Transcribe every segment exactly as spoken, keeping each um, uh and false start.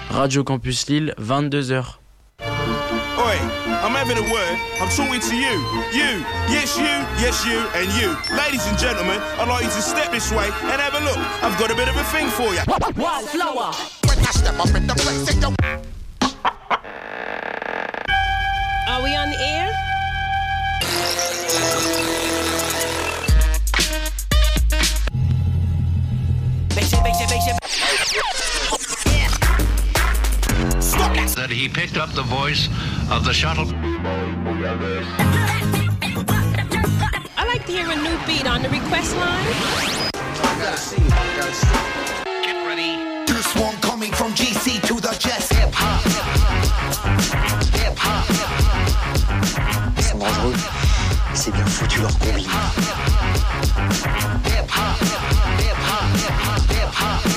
Radio Campus Lille, vingt-deux heures. Oi, I'm having a word. I'm talking to you. You. Yes, you. Yes, you. And you. Ladies and gentlemen, I'd like you to step this way and have a look. I've got a bit of a thing for you. Wildflower. When I step up in the place, it don't... Are we on the air? That he picked up the voice of the shuttle. I like to hear a new beat on the request line. Get ready. This one coming from G C to the chest. Hip hop. Hip hop. Ils sont dangereux. C'est bien foutu leur combine. Hip hop. Hip hop. Hip hop. Hip hop.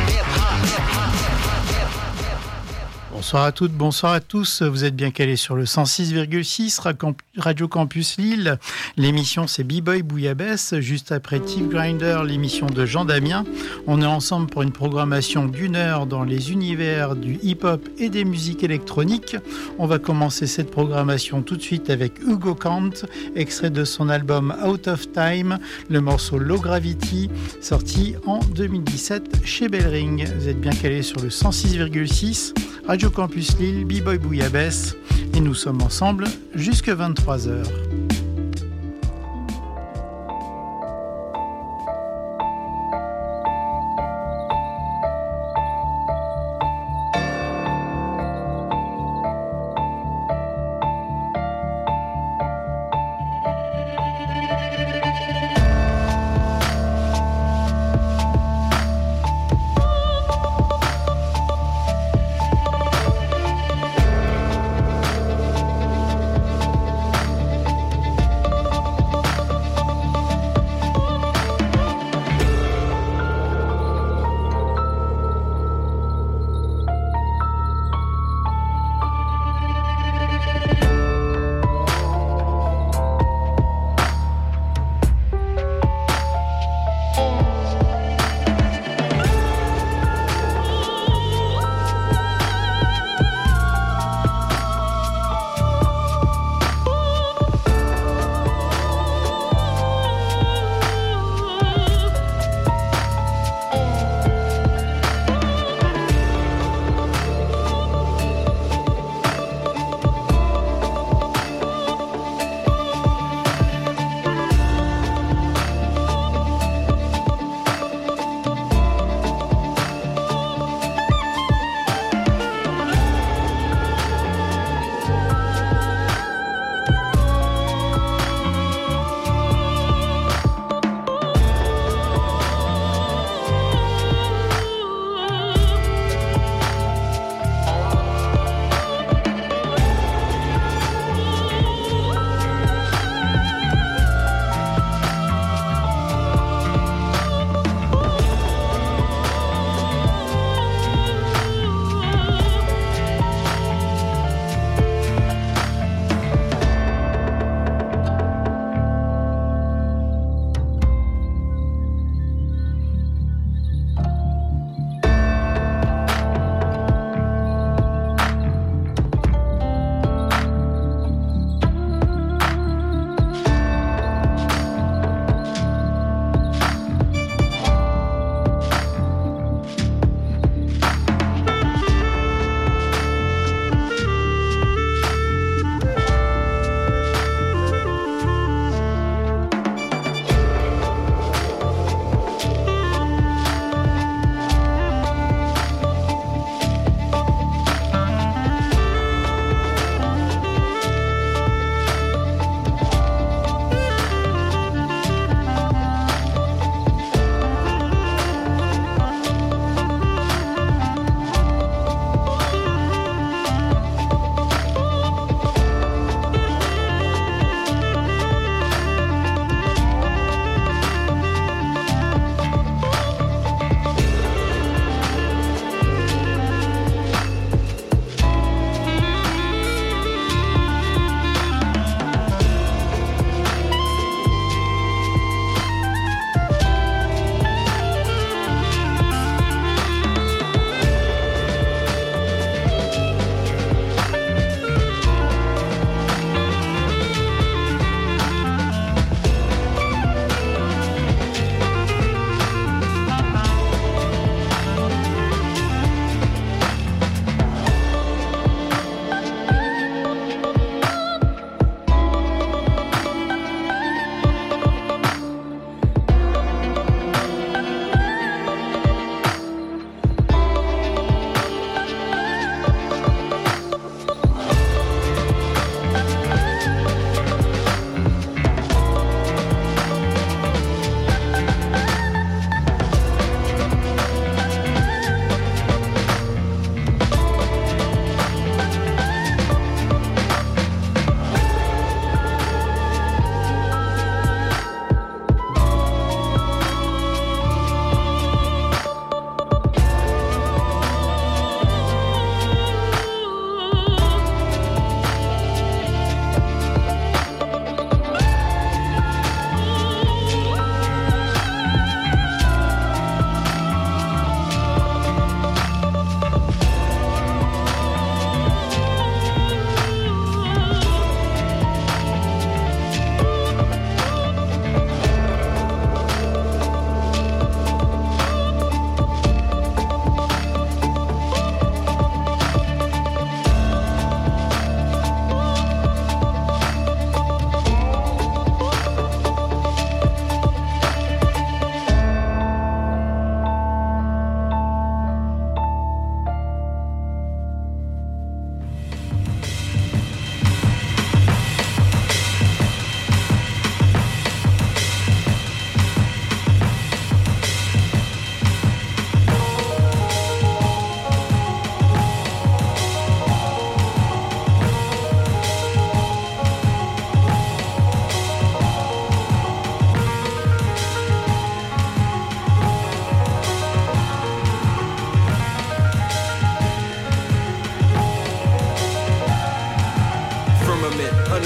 Bonsoir à toutes, bonsoir à tous. Vous êtes bien calés sur le cent six virgule six Radio Campus Lille. L'émission c'est B-Boy Bouillabaisse. Juste après Tip Grinder, l'émission de Jean Damien. On est ensemble pour une programmation d'une heure dans les univers du hip-hop et des musiques électroniques. On va commencer cette programmation tout de suite avec Hugo Kant, extrait de son album Out of Time, le morceau Low Gravity, sorti en deux mille dix-sept chez Bellring. Vous êtes bien calés sur le cent six virgule six Radio Campus Lille, B-Boy Bouillabaisse, et nous sommes ensemble jusque vingt-trois heures.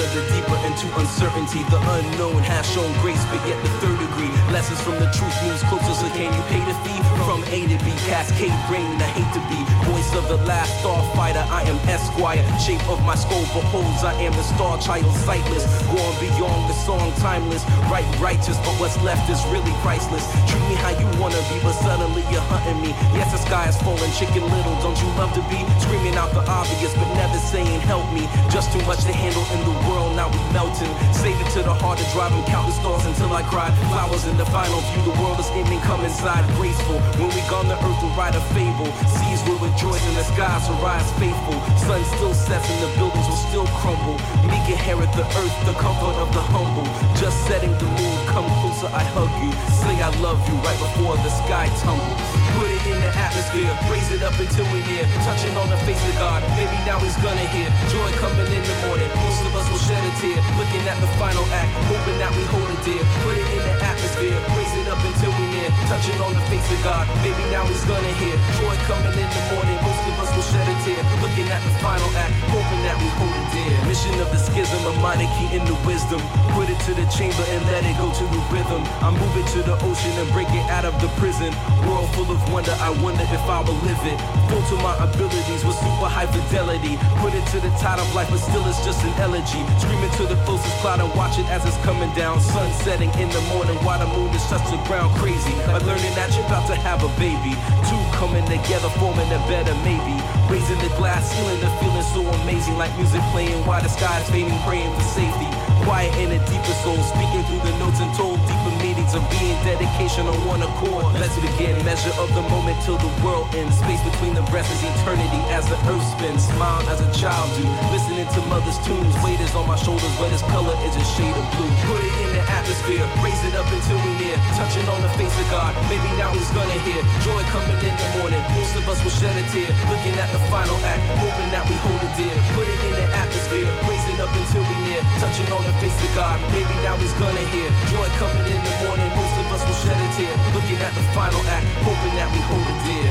the deeper into uncertainty. The unknown has shown grace, but yet the third degree. Lessons from the truth moves closer, so can you pay the fee? From A to B, cascade brain, I hate to be voice of the last starfighter. I am Esquire, shape of my skull beholds. I am the star child, sightless, going beyond the song, timeless. Right, righteous, but what's left is really priceless. Treat me how you wanna be, but suddenly you're hunting me. Yes, the sky is falling, chicken little. Don't you love to be screaming out the obvious, but never saying help me? Just too much to handle in the world, now we melting. Save it to the heart to drive and count the stars until I cry. Flowers in the final view, the world is ending, come inside graceful. When we gone, the earth will write a fable. Seas will rejoice and the skies will rise faithful. Sun still sets and the buildings will still crumble. Meek inherit the earth, the comfort of the humble. Just setting the mood, come closer, I hug you. Say I love you right before the sky tumbles. Put it in the atmosphere, raise it up until we're near. Touching on the face of God, maybe now he's gonna hear. Joy coming in the morning, most of us will shed a tear. Looking at the final act, hoping that we hold it dear. Put it in the atmosphere, raise it up until we're near. Touching on the face of God, maybe now he's gonna hear. Joy coming in the morning, most of us will shed a tear. Looking at the final act, hoping that we hold it dear. Mission of the schism, a mighty key in the wisdom. Put it to the chamber and let it go to the rhythm. I move it to the ocean and break it out of the prison. World full of wonder, I wonder if I will live it. Full to my abilities with super high fidelity. Put it to the tide of life, but still it's just an elegy. Screaming to the closest cloud and watch it as it's coming down. Sun setting in the morning while the moon is touch the ground crazy. Like learning that you're about to have a baby. Two coming together, forming a better maybe. Raising the glass ceiling, the feeling so amazing. Like music playing while the sky is fading, praying for safety. Quiet in a deeper soul, speaking through the notes and told deeper meanings of being dedication on one accord. Let's begin, measure of the moment till the world ends. Space between the breaths is eternity as the earth spins. Smile as a child do, listening to mother's tunes. Weight is on my shoulders, but its color is a shade of blue. Put it in the atmosphere, raise it up until we near. Touching on the face of God, maybe now he's gonna hear. Joy coming in the morning, most of us will shed a tear. Looking at the final act, hoping that we hold it dear. Put it in the atmosphere, raise it up until we near. Touching on the face of God, maybe now he's gonna hear. Joy coming in the morning, most of us will shed a tear. Looking at the final act, hoping that we hold it dear.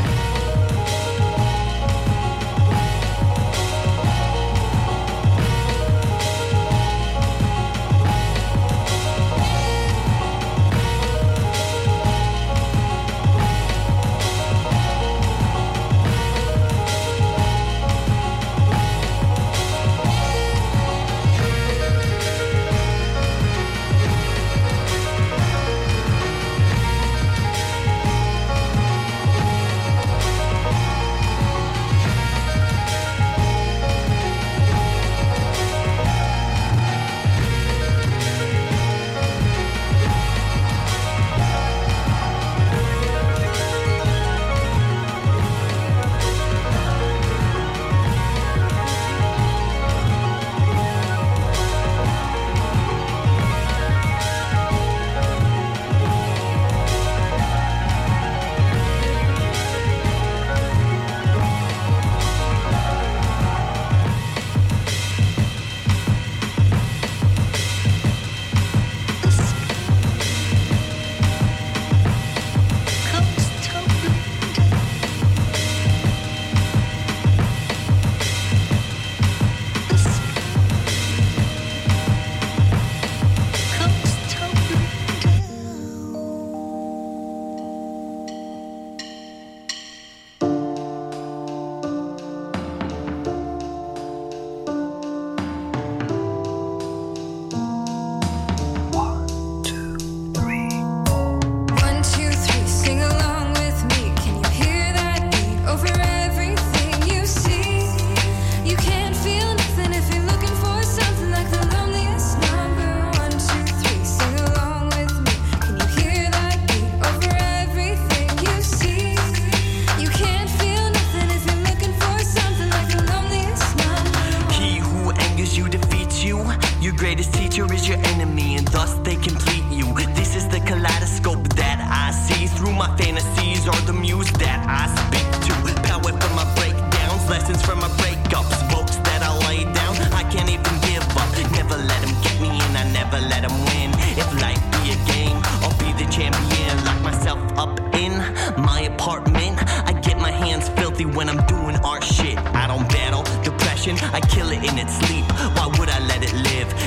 greatest teacher is your enemy, and thus they complete you. This is the kaleidoscope that I see. Through my fantasies are the muse that I speak to. Power from my breakdowns, lessons from my breakups, books that I lay down. I can't even give up. Never let them get me in, I never let them win. If life be a game, I'll be the champion. Lock myself up in my apartment. I get my hands filthy when I'm doing art shit. I don't battle depression, I kill it in its sleep. Why would I let it live?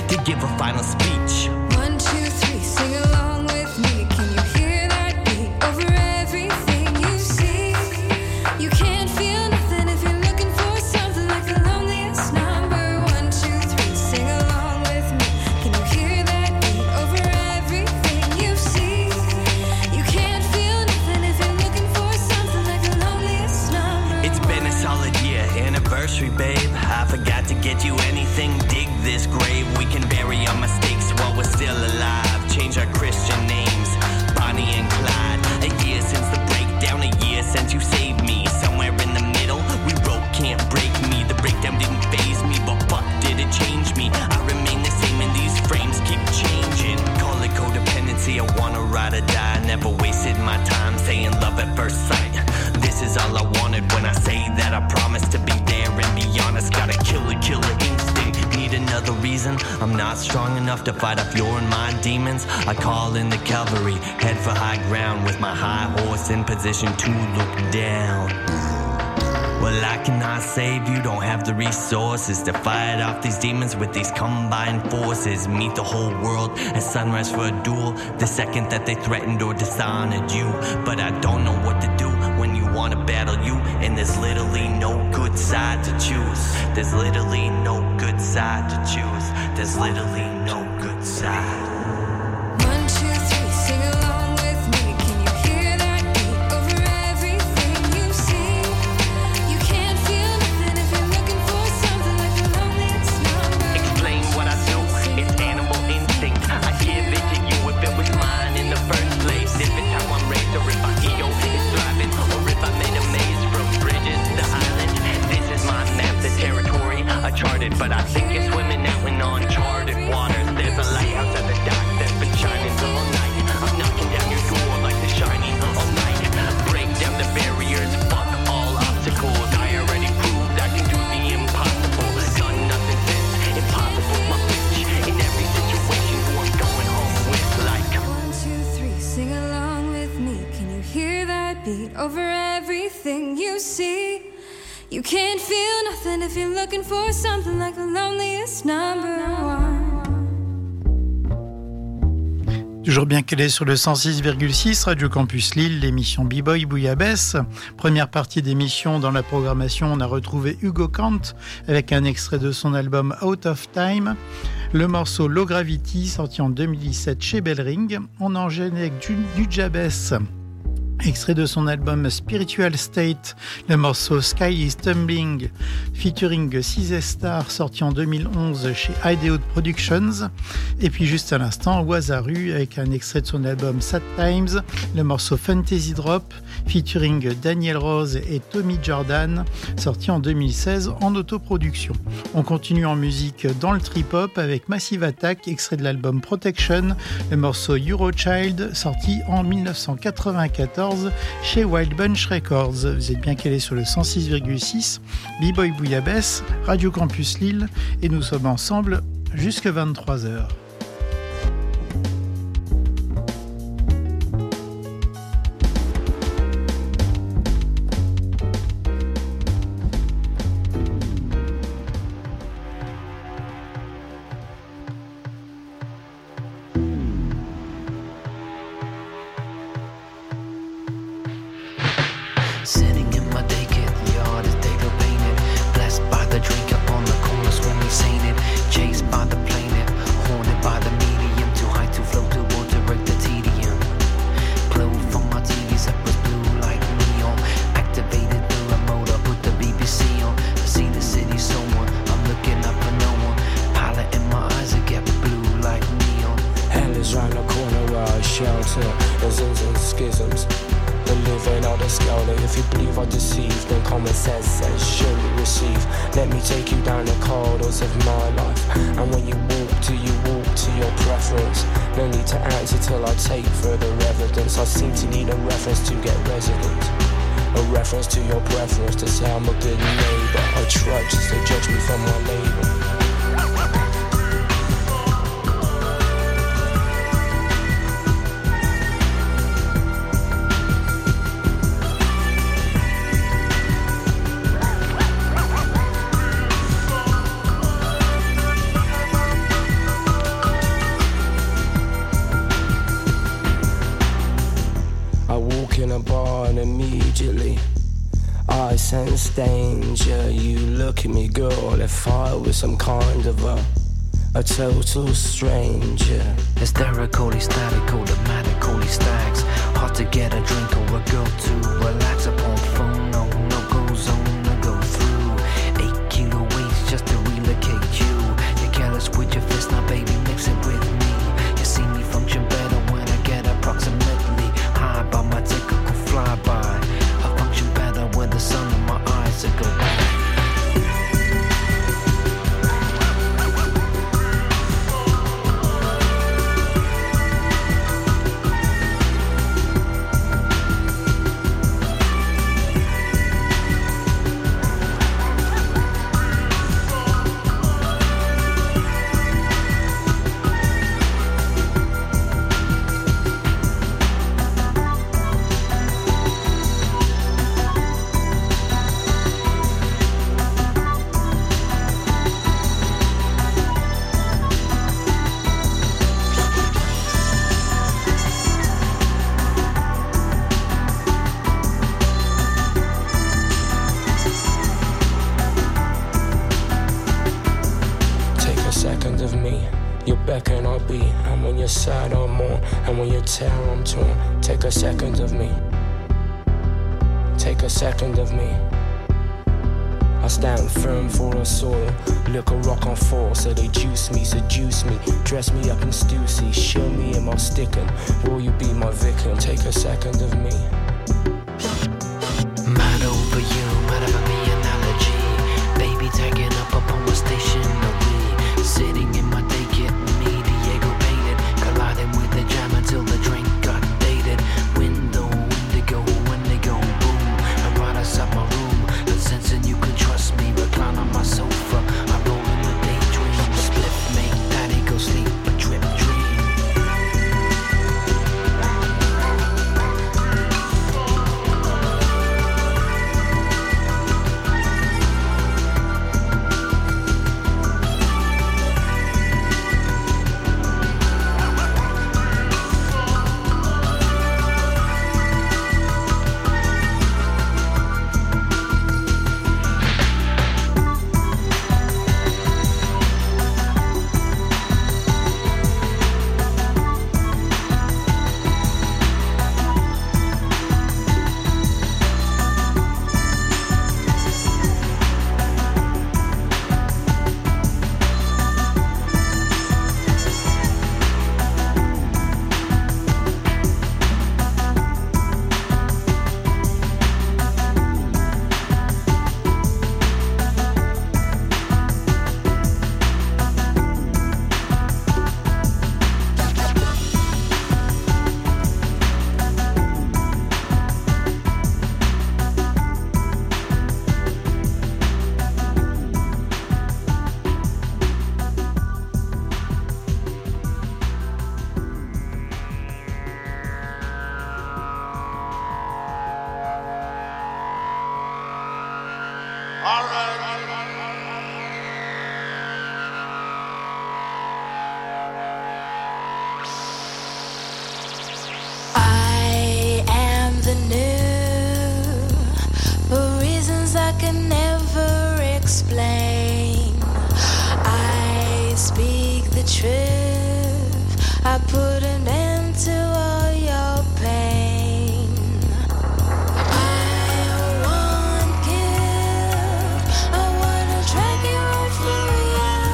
to give a final speech. One, two, three, sing along with me. Can you hear that beat over everything you see? You can't feel nothing if you're looking for something like the loneliest number. One, two, three, sing along with me. Can you hear that beat over everything you see? You can't feel nothing if you're looking for something like the loneliest number. It's been a solid year, anniversary, babe. I forgot to get you anything. Dig this grave, we can bury our mistakes while we're still alive. Change our Christian names, Bonnie and Clyde. A year since the breakdown, a year since you saved me. Somewhere in the middle, we wrote Can't Break Me. The breakdown didn't faze me, but fuck, did it change me? I remain the same and these frames keep changing. Call it codependency, I wanna ride or die. Never wasted my time saying love at first sight. This is all I wanted when I say that I promise to be there and be honest. Got a killer, killer instinct. Need another reason? I'm not strong enough to fight off your and my demons. I call in the cavalry, head for high ground with my high horse in position to look down. Well, I cannot save you, don't have the resources to fight off these demons with these combined forces. Meet the whole world at sunrise for a duel, the second that they threatened or dishonored you. But I don't know what to do when you want to battle you, and there's literally no good side to choose. There's literally no good side to choose. There's literally no good side. One, two, three, sing along with me. Can you hear that beat over everything you see? You can't feel nothing if you're looking for something like the loneliest number. Explain what I do, it's animal instinct. I give it to you if it was mine in the first place. If it's how I'm raised or if I ego is thriving, or if I made a maze from bridges to islands. This is my map, the territory I charted, but I think it's swimming out in uncharted waters. There's a lighthouse at the dock that's been shining all night. I'm knocking down your door like the shining all night. Break down the barriers, fuck all obstacles. I already proved I can do the impossible. Done nothing since impossible, my bitch. In every situation, who I'm going home with, like. One, two, three, sing along with me. Can you hear that beat over everything you see? You can't feel nothing if you're looking for something like the loneliest number one. Toujours bien qu'elle est sur le cent six virgule six Radio Campus Lille, l'émission B-Boy Bouillabaisse. Première partie d'émission dans la programmation, on a retrouvé Hugo Kant avec un extrait de son album Out of Time. Le morceau Low Gravity, sorti en deux mille dix-sept chez Bellring. On enchaîne avec du, du Jabez. Extrait de son album Spiritual State, le morceau Sky is Tumbling, featuring Cizé Star, sorti en deux mille onze chez Ideout Productions. Et puis juste à l'instant, Wazaru, avec un extrait de son album Sad Times, le morceau Fantasy Drop, featuring Daniel Rose et Tommy Jordan, sorti en deux mille seize en autoproduction. On continue en musique dans le trip-hop avec Massive Attack, extrait de l'album Protection, le morceau Eurochild, sorti en dix-neuf cent quatre-vingt-quatorze chez Wild Bunch Records. Vous êtes bien calés sur le cent six virgule six, B-Boy Bouillabaisse, Radio Campus Lille, et nous sommes ensemble jusqu'à vingt-trois heures. Sitting in my naked yard as they go painted, blessed by the drink up on the corners when we seen it, chased by the planet, haunted by the medium, too high to float towards to break the tedium. Glowed from my T Vs up was blue like neon, activated the remote, I put the B B C on. I see the city somewhere, I'm looking up for no one, pilot in my eyes that get blue like neon. Hell is round the corner where I shelter, there's ins and schisms. Living on the scale that if you believe I deceive, then common sense says surely receive. Let me take you down the corridors of my life, and when you walk to you walk to your preference. No need to answer till I take further evidence. I seem to need a reference to get residence, a reference to your preference to say I'm a good neighbour. I trudge as they judge me from my label. danger. You look at me, girl, if I was some kind of a a total stranger. Hysterical, ecstatic, automatic, holy stacks. Hard to get a drink or a girl to relax upon phone. No, no go zone to go through. Eight kilo weights just to relocate you. You're careless with your fist, now baby, mix it with me. You see me function better when I get approximately high by my typical flyby. I function better when the sun in my eyes are go back. Sad I'm on, and when you tear I'm torn. Take a second of me. Take a second of me. I stand firm for a soil. Look a rock on fall, so they juice me, seduce me, dress me up in Stussy, show me in my stickin'. Will you be my victim? Take a second of me. Mad over you, mad over me analogy. Baby tagging up upon my stationery. Sitting in my day getting me Diego painted. Colliding with the jam until the drink got dated. Window, indigo, when they go boom. I ride outside my room, the sensing you can trust me. Recline on my sofa, I roll in the daydream. Split make daddy go sleep, a drip dream. I am the new, for reasons I can never explain. I speak the truth, I put an end to all your pain. I won't give, I wanna drag you right through your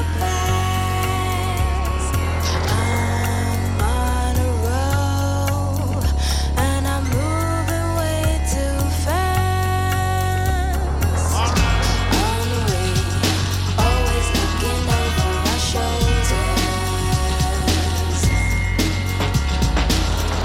past. I'm on a roll, and I'm moving way too fast. On the way, always looking over our shoulders.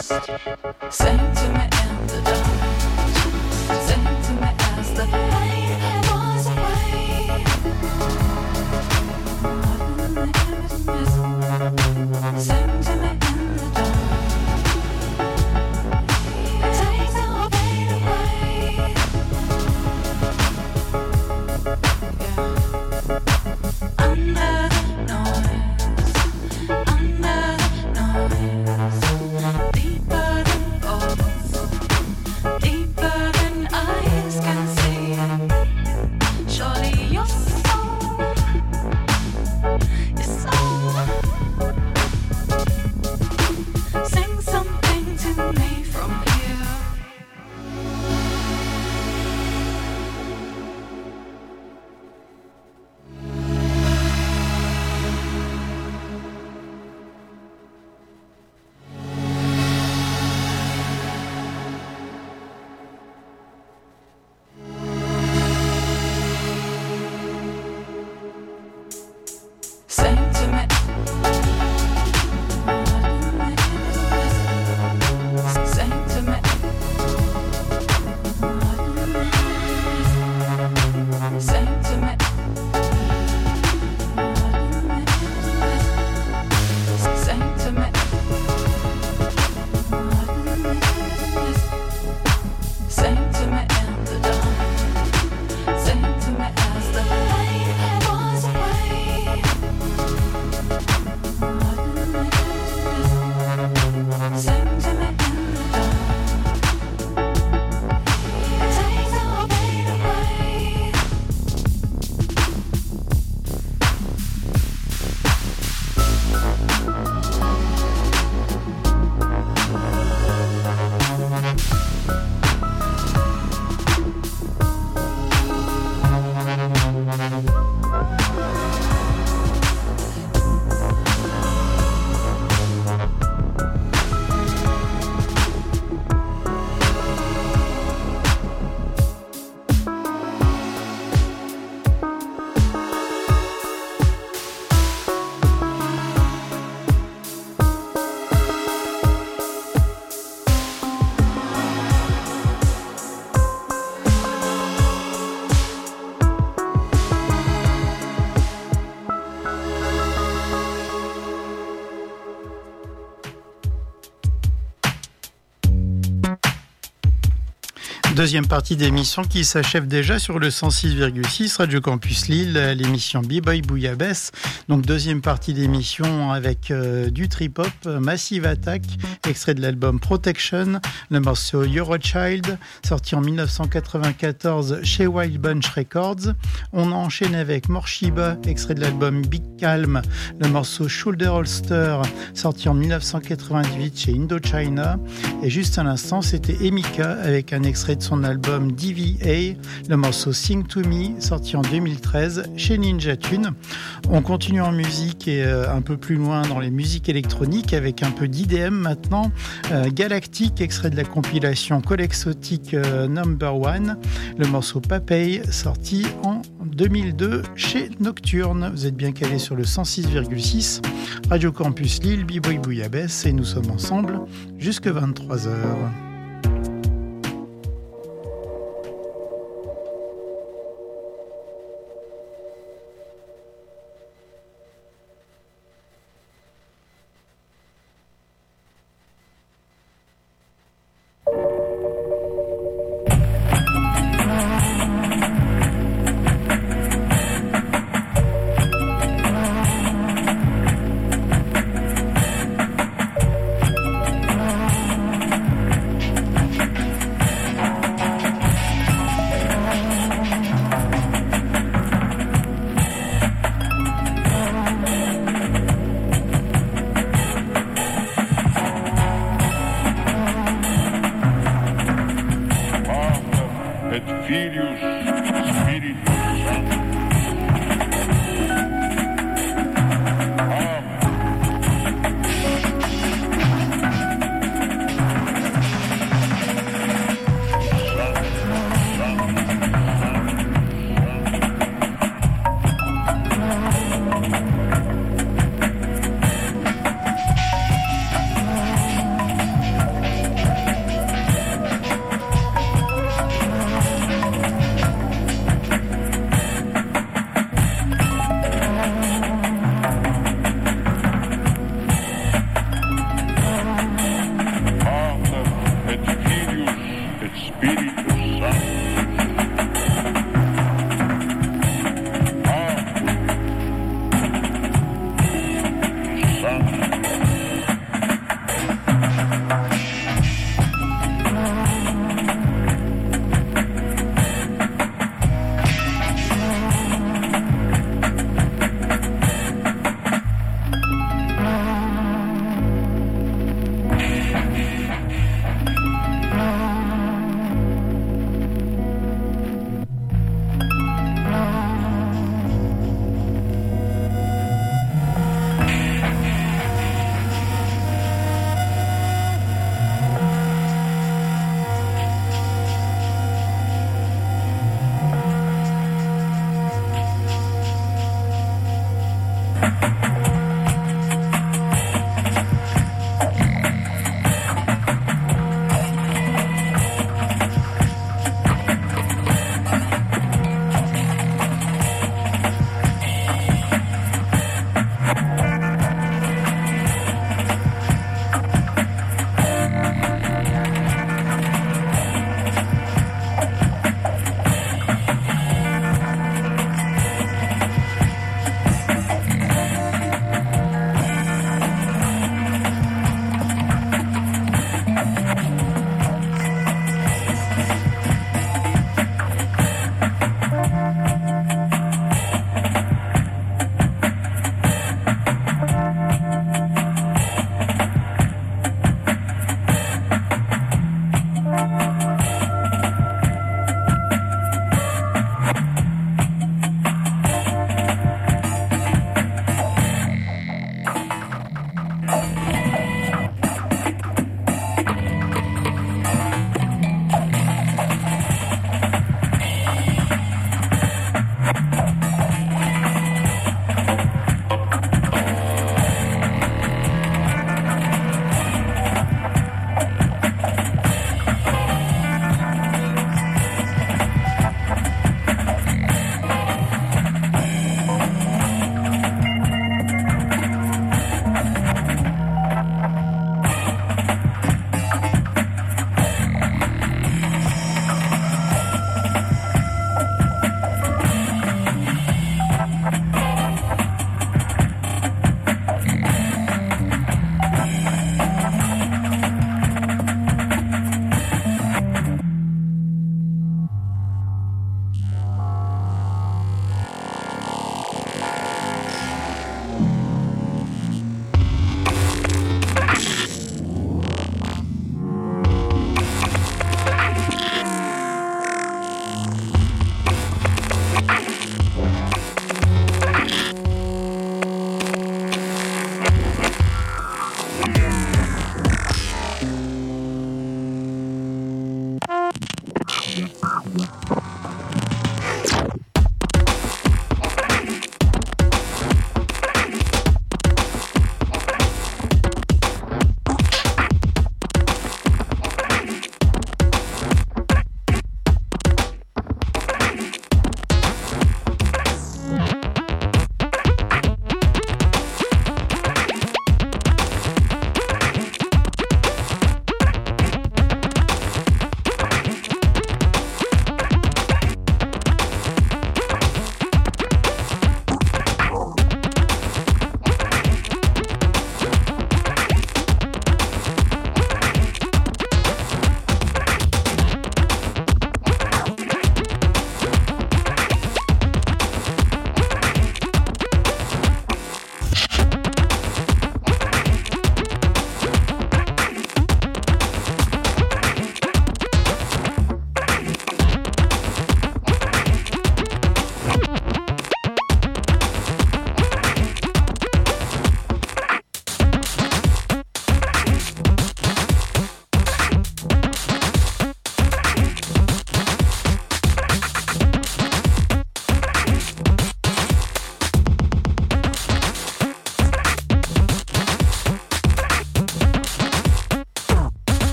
Deuxième partie d'émission qui s'achève déjà sur le cent six virgule six Radio Campus Lille, l'émission B-Boy Bouillabaisse. Donc deuxième partie d'émission avec euh, du trip-hop, Massive Attack, extrait de l'album Protection, le morceau Eurochild, sorti en dix-neuf cent quatre-vingt-quatorze chez Wild Bunch Records. On enchaîne avec Morshiba, extrait de l'album Big Calm, le morceau Shoulder Holster, sorti en dix-neuf cent quatre-vingt-dix-huit chez Indochina. Et juste à l'instant, c'était Emika avec un extrait de son album D V A, le morceau Sing to Me, sorti en deux mille treize chez Ninja Tune. On continue en musique et euh, un peu plus loin dans les musiques électroniques avec un peu d'I D M maintenant. Euh, Galactic, extrait de la compilation Colexotic euh, Number One, le morceau Papay, sorti en deux mille deux chez Nocturne. Vous êtes bien calés sur le cent six virgule six Radio Campus Lille, B-Boy Bouillabaisse, et nous sommes ensemble jusque vingt-trois heures.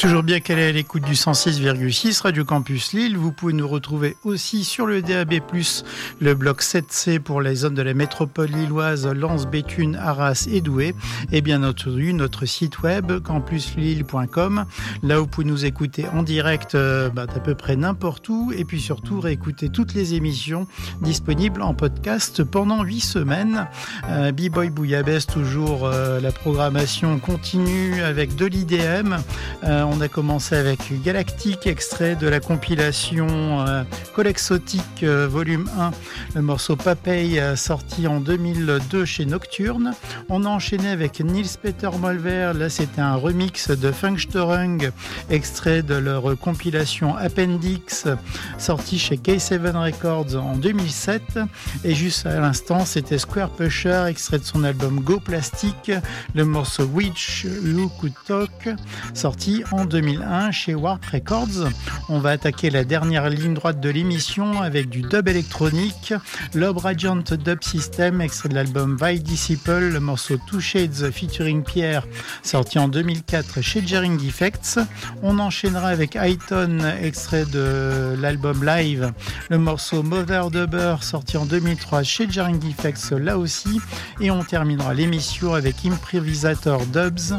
Toujours bien qu'elle est à l'écoute du cent six virgule six Radio Campus Lille. Vous pouvez nous retrouver aussi sur le D A B plus, le bloc sept C pour les zones de la métropole lilloise, Lens, Béthune, Arras et Douai. Et bien entendu, notre site web campus lille point com. Là, vous pouvez nous écouter en direct euh, bah, d'à peu près n'importe où. Et puis surtout, réécouter toutes les émissions disponibles en podcast pendant huit semaines. Euh, B-Boy Bouillabaisse, toujours euh, la programmation continue avec de l'I D M. Euh, on a commencé avec Galactique, extrait de la compilation euh, Colexotique euh, volume un, le morceau Papay euh, sorti en deux mille deux chez Nocturne. On a enchaîné avec Niels Peter Molver, là c'était un remix de Funkstörung, extrait de leur compilation Appendix sorti chez K sept Records en deux mille sept. Et juste à l'instant c'était Square Pusher, extrait de son album Go Plastic, le morceau Which You Could Talk sorti en deux mille un chez Warp Records. On va attaquer la dernière ligne droite de l'émission avec du dub électronique, Lob Radiant Dub System, extrait de l'album Vi Disciple, le morceau Two Shades featuring Pierre, sorti en deux mille quatre chez Jarring Effects. On enchaînera avec Highton, extrait de l'album Live, le morceau Mother Dubber, sorti en deux mille trois chez Jarring Effects, là aussi. Et on terminera l'émission avec Improvisator Dubs,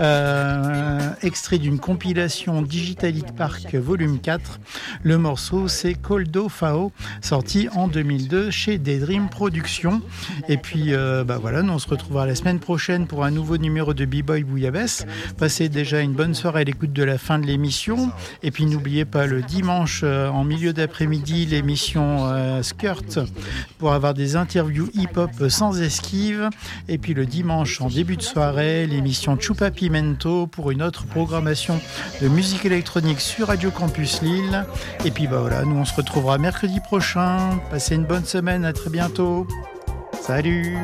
euh, extrait d'une compilation Digitalic Park volume quatre. Le morceau c'est Coldo Fao, sorti en deux mille deux chez Daydream Productions. Et puis euh, bah voilà, nous on se retrouvera la semaine prochaine pour un nouveau numéro de B-Boy Bouillabaisse. Passez déjà une bonne soirée à l'écoute de la fin de l'émission. Et puis n'oubliez pas le dimanche euh, en milieu d'après-midi l'émission euh, Skirt pour avoir des interviews hip-hop sans esquive. Et puis le dimanche en début de soirée l'émission Chupa Pimento pour une autre programmation de musique électronique sur Radio Campus Lille. Et puis bah voilà, nous on se retrouvera mercredi prochain. Passez une bonne semaine, à très bientôt. Salut.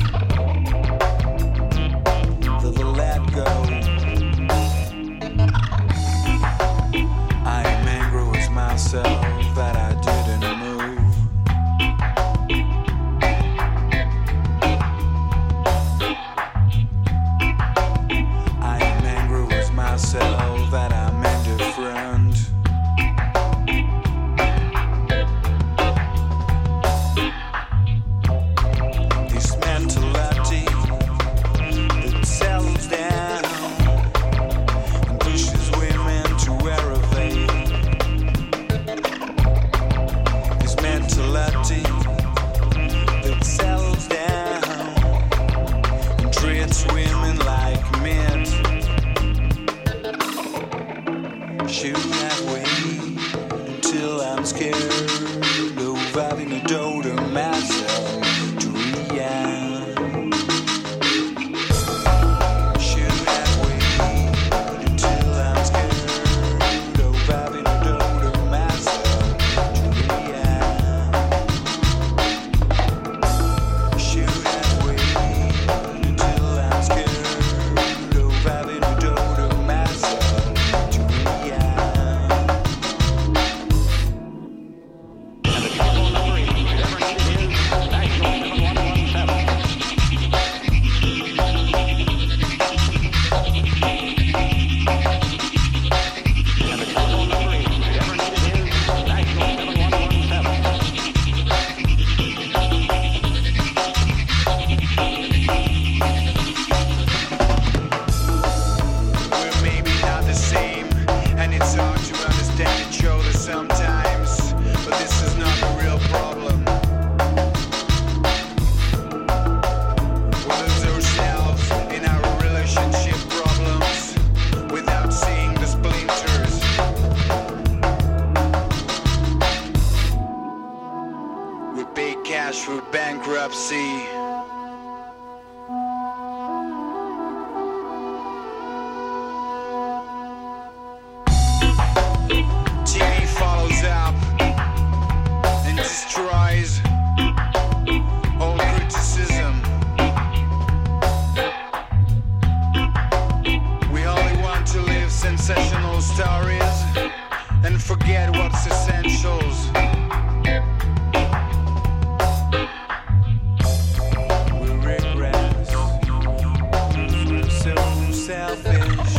Go. sensational stories and forget what's essentials. We regress, 'cause we're so selfish.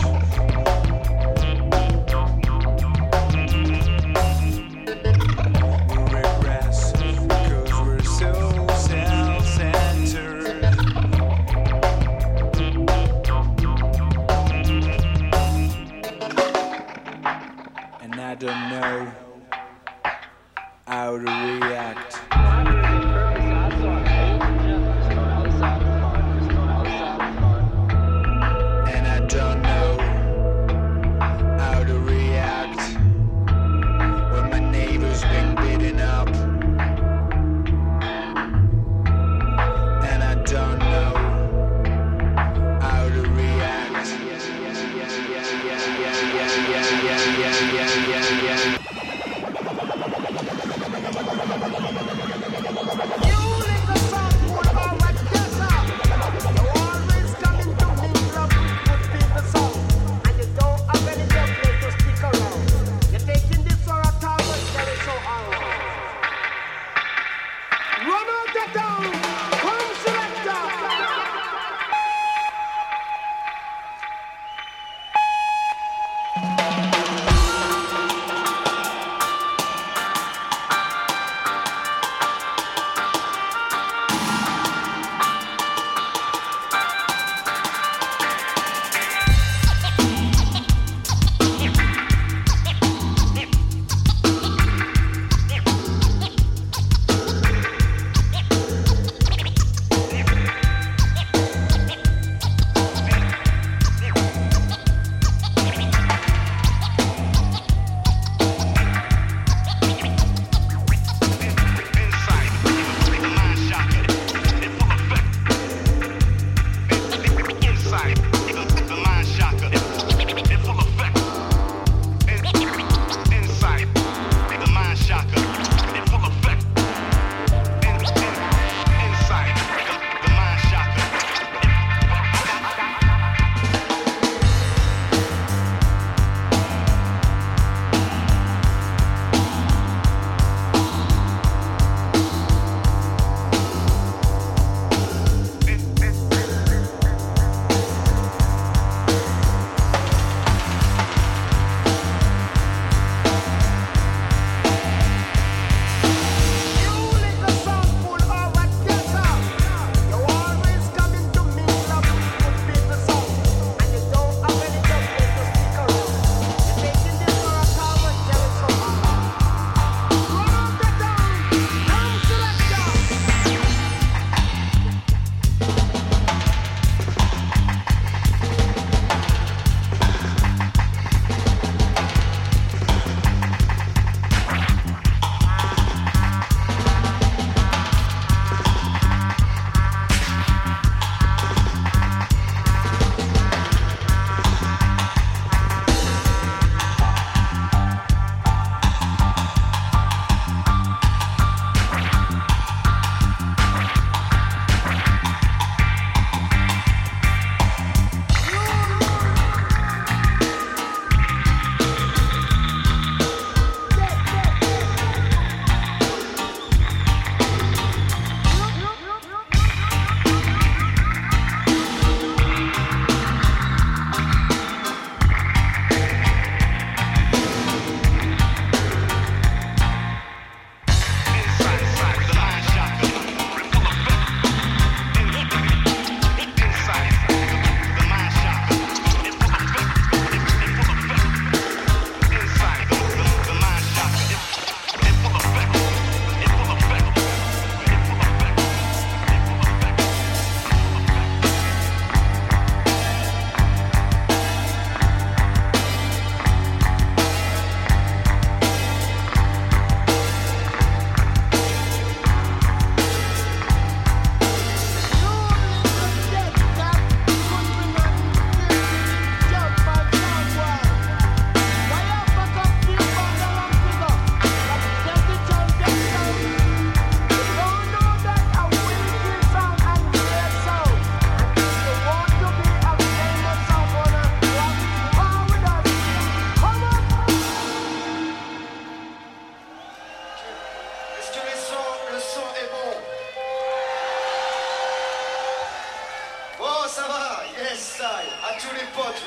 We regress, 'cause we're so self-centered. And I don't know how to react. And I don't know how to react when my neighbor's been beaten up. And I don't know how to react.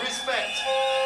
respect.